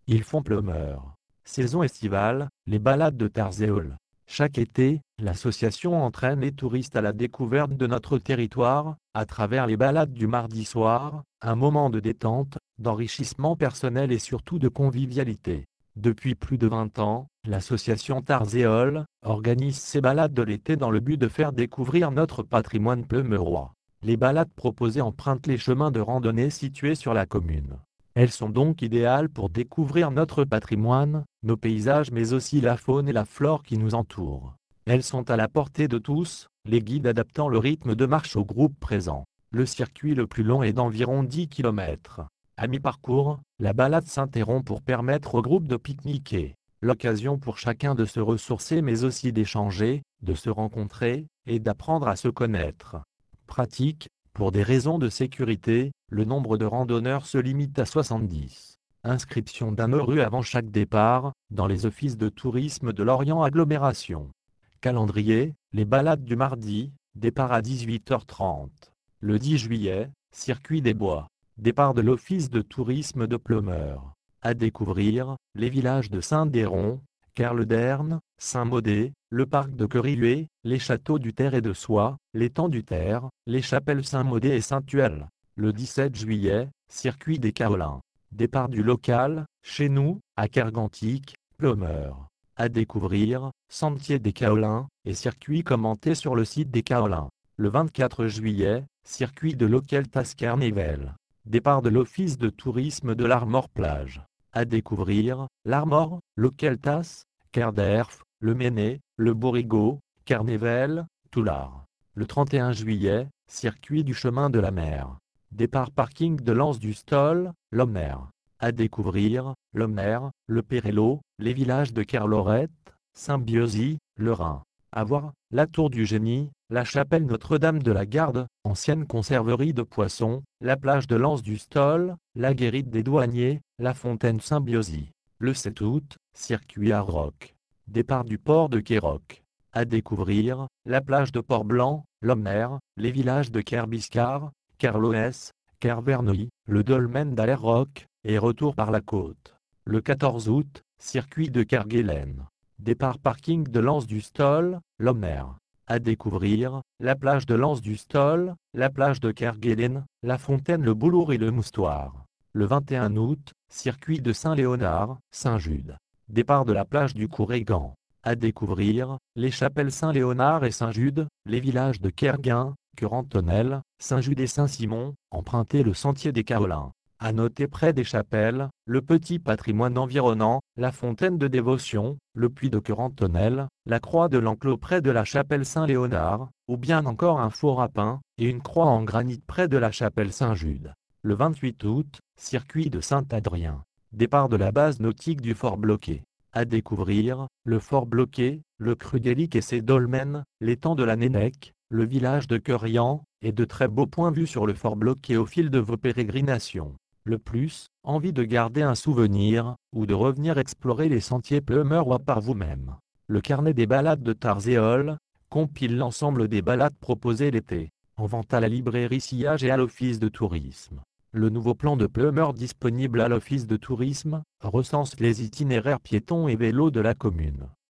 Ils font Pleumeur. Saison estivale, les balades de Tarzéol. Chaque été, l'association entraîne les touristes à la découverte de notre territoire, à travers les balades du mardi soir, un moment de détente, d'enrichissement personnel et surtout de convivialité. Depuis plus de 20 ans, l'association Tarzéol organise ces balades de l'été dans le but de faire découvrir notre patrimoine pleumeurois. Les balades proposées empruntent les chemins de randonnée situés sur la commune. Elles sont donc idéales pour découvrir notre patrimoine, nos paysages mais aussi la faune et la flore qui nous entourent. Elles sont à la portée de tous, les guides adaptant le rythme de marche au groupe présent. Le circuit le plus long est d'environ 10 km. À mi-parcours, la balade s'interrompt pour permettre au groupe de pique-niquer. L'occasion pour chacun de se ressourcer mais aussi d'échanger, de se rencontrer, et d'apprendre à se connaître. Pratique, pour des raisons de sécurité, le nombre de randonneurs se limite à 70. Inscription d'1 € avant chaque départ, dans les offices de tourisme de Lorient Agglomération. Calendrier, les balades du mardi, départ à 18h30. Le 10 juillet, circuit des bois. Départ de l'office de tourisme de Pleumeur. À découvrir, les villages de Saint-Déron, Kerlederne, Saint-Maudé, le parc de Querilhué, les châteaux du Terre et de Soie, l'étang du Terre, les chapelles Saint-Maudé et Saint-Tuel. Le 17 juillet, circuit des Kaolins. Départ du local, chez nous, à Kergantic, Pleumeur. À découvrir, sentier des Kaolins, et circuit commenté sur le site des Kaolins. Le 24 juillet, circuit de l'Auqueltas-Carnével. Départ de l'office de tourisme de l'Armor-Plage. À découvrir, l'Armor, l'Auqueltas, Kerderf, le Méné, le Borigo, Carnével, Toulard. Le 31 juillet, circuit du chemin de la mer. Départ parking de l'Anse du Stol, Lommer. À découvrir, Lommer, le Perello, les villages de Kerlorette, Saint-Biosy, le Rhin. À voir, la Tour du Génie, la chapelle Notre-Dame de la Garde, ancienne conserverie de poissons, la plage de l'Anse du Stol, la guérite des douaniers, la fontaine Saint-Biosy. Le 7 août, circuit à Roc. Départ du port de Quéroc. À découvrir, la plage de Port-Blanc, Lommer, les villages de Kerbiscar, Kerloès, Kerverneuil, le dolmen d'Alerroc, et retour par la côte. Le 14 août, circuit de Kerguelen. Départ parking de l'Anse du Stol, Lommer. À découvrir, la plage de l'Anse du Stol, la plage de Kerguelen, la fontaine Le Boulour et le Moustoir. Le 21 août, circuit de Saint-Léonard, Saint-Jude. Départ de la plage du Courégan. À découvrir, les chapelles Saint-Léonard et Saint-Jude, les villages de Kerguin, Curantonnel, Saint-Jude et Saint-Simon, emprunter le sentier des Kaolins. À noter près des chapelles, le petit patrimoine environnant, la fontaine de dévotion, le puits de Curantonnel, la croix de l'Enclos près de la chapelle Saint-Léonard, ou bien encore un faux rapin, et une croix en granit près de la chapelle Saint-Jude. Le 28 août, circuit de Saint-Adrien. Départ de la base nautique du Fort Bloqué. À découvrir, le Fort Bloqué, le Crudelic et ses dolmens, l'étang de la Nénèque, le village de Querian, et de très beaux points vus sur le Fort Bloqué au fil de vos pérégrinations. Le plus, envie de garder un souvenir, ou de revenir explorer les sentiers pleumeurois par vous-même. Le carnet des balades de Tarzéol compile l'ensemble des balades proposées l'été, en vente à la librairie Sillage et à l'office de tourisme. Le nouveau plan de Pleumeur disponible à l'office de tourisme recense les itinéraires piétons et vélos de la commune.